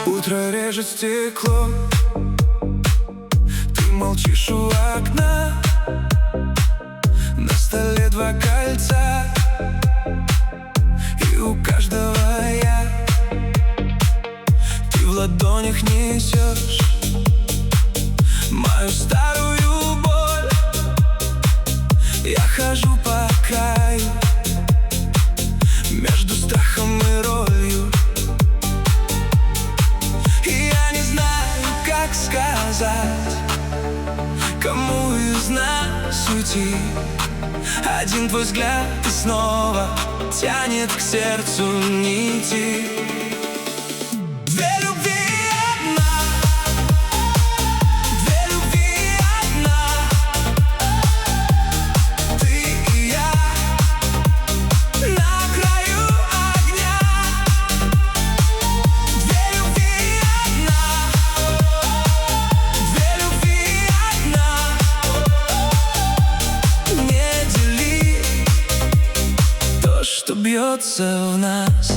Утро режет стекло, ты молчишь у окна. На столе два кольца, и у каждого я. Ты в ладонях несешь мою старую боль. Я хожу по краю между страхом и ролью, и я не знаю, как сказать, кому из нас уйти. Один твой взгляд и снова тянет к сердцу нити. Две любви одна, две любви одна. Ты и я на краю огня. Две любви одна, две любви одна. Не дели то, что бьется в нас.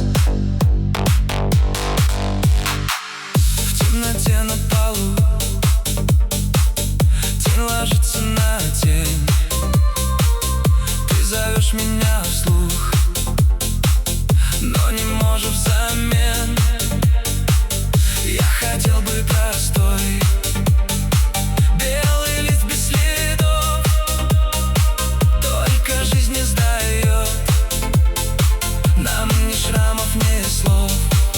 В темноте на полу тень ложится на тень. Ты зовешь меня вслух, но не можешь взамен. Я хотел бы простой белый лист без следов, только жизнь не сдает нам ни шрамов, ни слов.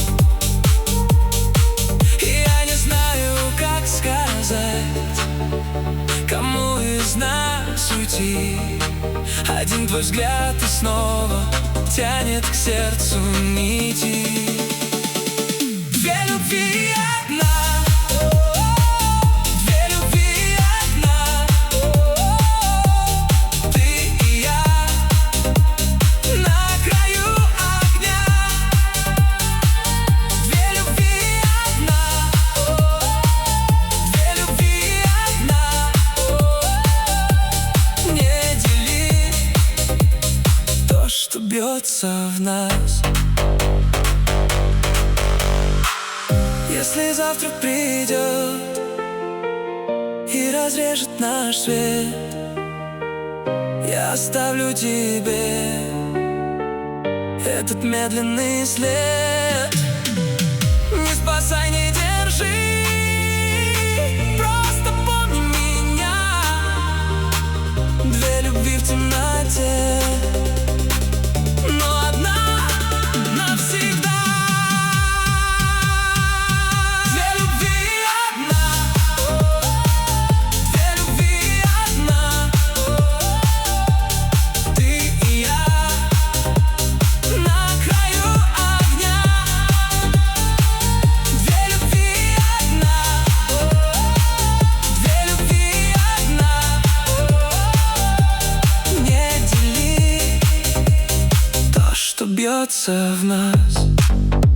И я не знаю, как сказать, кому из нас уйти. Один твой взгляд и снова тянет к сердцу нити. Две любви одна, две любви одна. Ты и я на краю огня. Две любви одна, две любви одна. Не дели то, что бьется в нас. Если завтра придет и разрежет наш свет, я оставлю тебе этот медленный след. Не спасай, не держи, просто помни меня. Две любви в темноте, но одна навсегда. Две любви одна, две любви одна. Ты и я на краю огня. Две любви одна, две любви одна. Не дели то, что бьется в нас.